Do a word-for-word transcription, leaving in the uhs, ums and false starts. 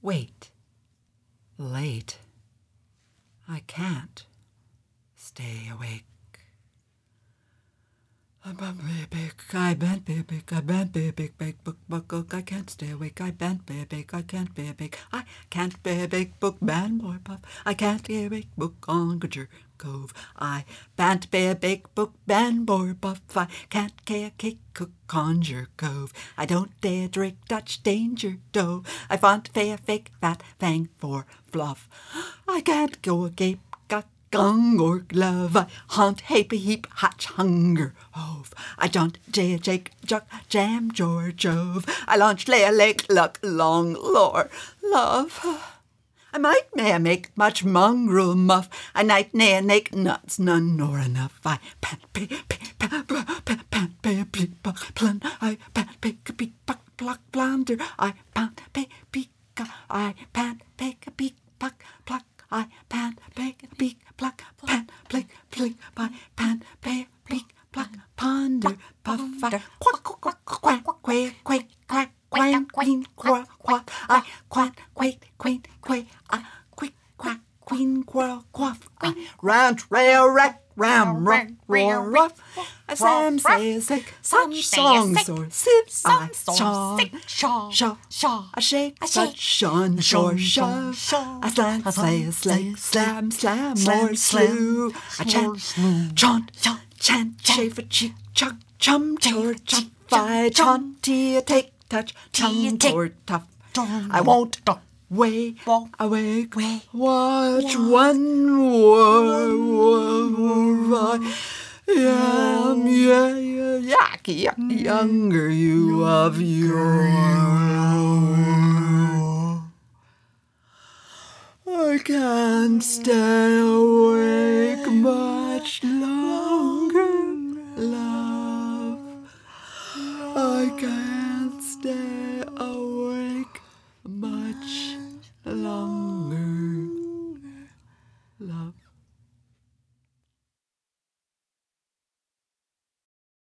Wait. Late. I can't stay awake. I'm a big, I bent be big, I bent be big, big book, book, book, I can't stay awake, I bent be big, I can't be a big, I can't be a big book, man, boy, puff, I can't be a big book on Conjure Cove, I can't be a big book, man, boy, puff, I can't care kick cook Conjure Cove, I don't dare drink Dutch danger dough, I want fair fake fat fang for fluff, I can't go agape. Gung or glove, I haunt happy heap hatch hunger hove. I don't jay jake juck jam George Jove. I launch lay a lake luck long lore love. I might may make much mongrel muff. I night nay nake nuts none nor enough. I pant pay pay pant pant pant pay plan. I pant pay peak puck pluck blunder. I pant pay peak. I pant pay peak puck pluck. I pant pay peak. Pluck, pan, plick, plick, by pan, pay, plick, pluck, ponder, puff, quack, quack, quack, quack, quack, quack, quack, quack, queen, quack, quack, I quack, quack, queen, quack, I quick, quack, queen, quack, quaff, I rant, rail, rack, ram, rock, roar, rough. As Sam says, like such songs or sit, I shaw, shaw, shaw, shaw, I shake, such shon, shore, shove, I slam, slay, slay, slam, slam, more slew, I chant, chant, chant, chafe, cheek, chuck, chum, chore, chum, fi, chant, tea, take, touch, tongue, toward, tough, I won't. Wait, awake, watch one more. Yum, yeah, yeah, yak, yak, younger you of your. I can't stay awake much longer, love. I can't.